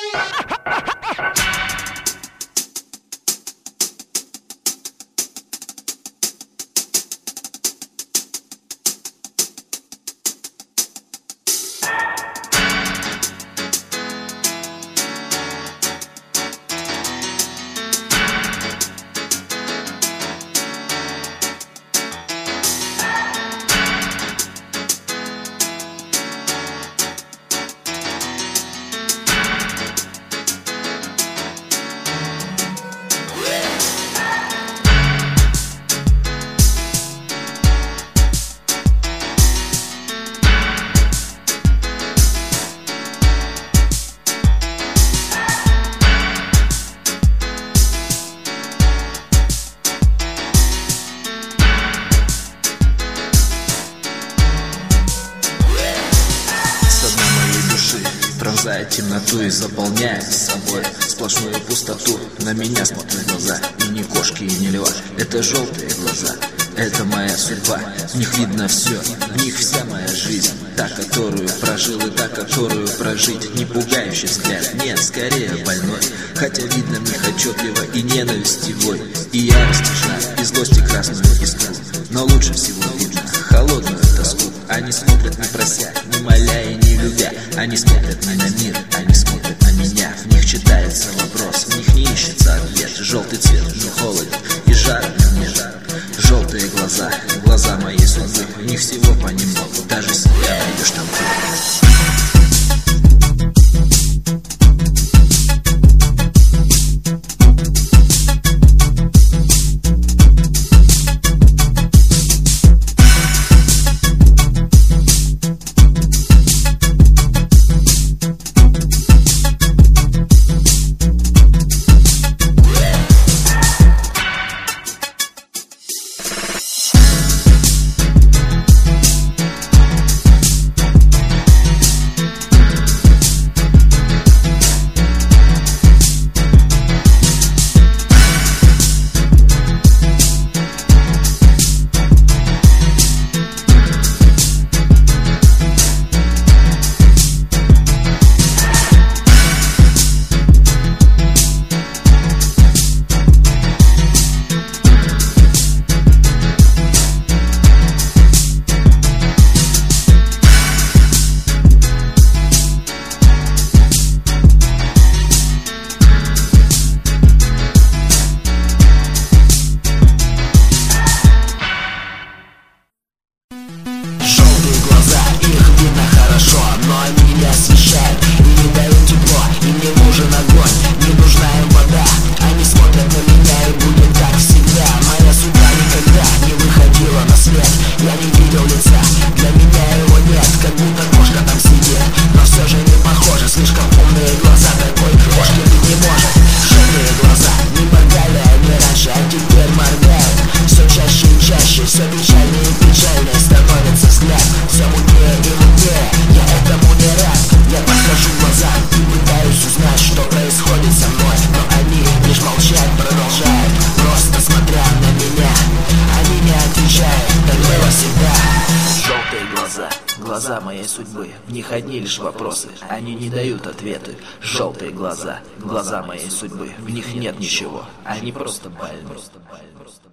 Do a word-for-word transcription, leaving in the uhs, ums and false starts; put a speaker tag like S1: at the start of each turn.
S1: Пронзая темноту и заполняя собой сплошную пустоту. На меня смотрят глаза, и не кошки, и не льва. Это желтые глаза, это моя судьба. В них видно все, в них вся моя жизнь. Та, которую прожил, и та, которую прожить. Не пугающий взгляд, нет, скорее больной. Хотя видно в них отчетливо и ненависть, и боль, и ярость, и жар, и злость, и красную искру. Но лучше всего видно холодную тоску. Они смотрят не прося, не моля и не любя. Они смотрят не на мир, они смотрят на меня. В них читается вопрос, в них не ищется ответ. Желтый цвет мне холоден и жарко мне жар. Желтые глаза, глаза моей судьбы. В них всего понемногу, даже себя найдешь там ты.
S2: Но они не освещают и не дают тепло. Им не нужен огонь, не нужна им вода. Они смотрят на меня и будет так всегда. Моя судьба никогда не выходила на свет. Я не видел лица, для меня его нет. Как будто кошка там сидит, но все же не похоже. Слишком умные глаза, такой кошки быть не может. Желтые глаза, не моргали они раньше, а теперь моргают. Все чаще и чаще, все печальнее и печальнее становится взгляд. Все мутнее и мутнее, я этому не рад. Я подхожу к глазам и пытаюсь узнать, что происходит со мной. Но они лишь молчать продолжают, просто смотря на меня. Они не отвечают, так было всегда. Желтые глаза, глаза моей судьбы. В них одни лишь вопросы, они не дают ответы. Желтые глаза, глаза моей судьбы. В них нет ничего, они просто больны.